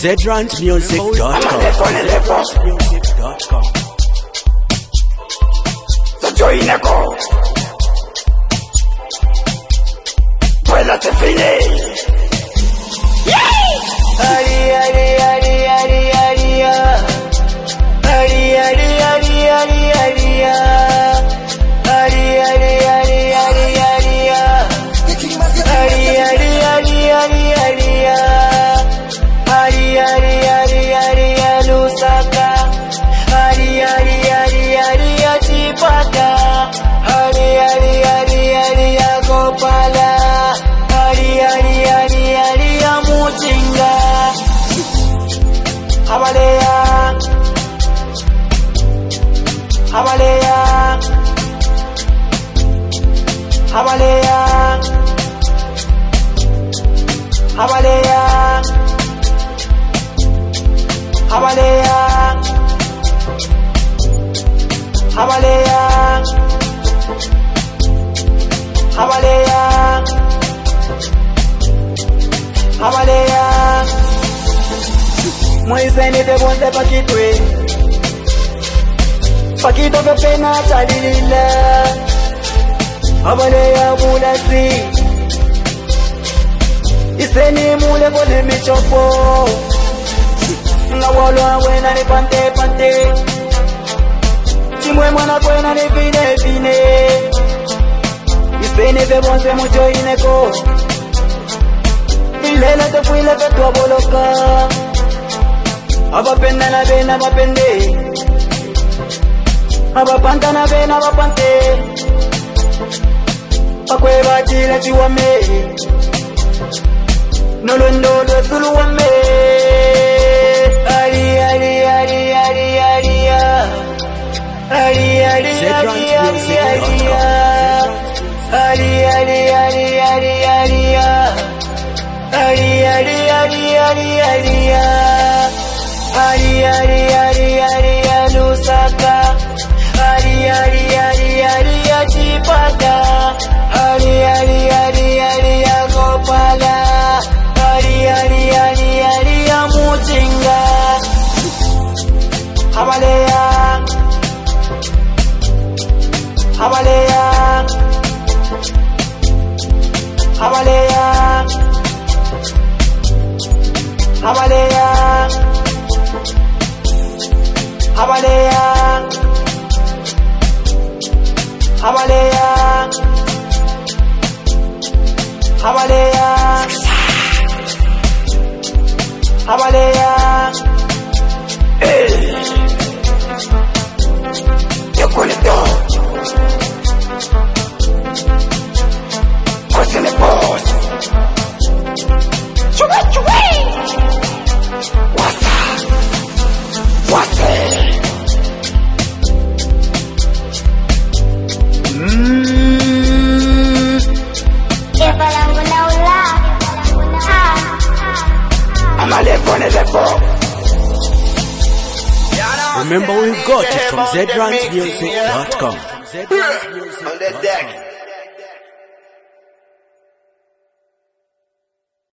ZRantMusic.com. So join a go. Pueda te fine. Moiseni te bonte pakitwe Pakito ke pena chalila Abaleya bulasi Iseni mule kone michopo Ngawalwa wena ni pante Chimwe mwana kwena ni fine Iseni te bonte mucho ineko Ilela te fuile ke tu aboloka Abapenda na bena abapende Abapanta na bena abapante Pakweba chile chiwame Nolondolo sulu wame Lusaka Chipata Gopala Muchinga Habaleya Yo conecto. Cosine boss. Chube. What's I'm a left on the phone. Remember, we got it from ZRantMusic.com. On the deck.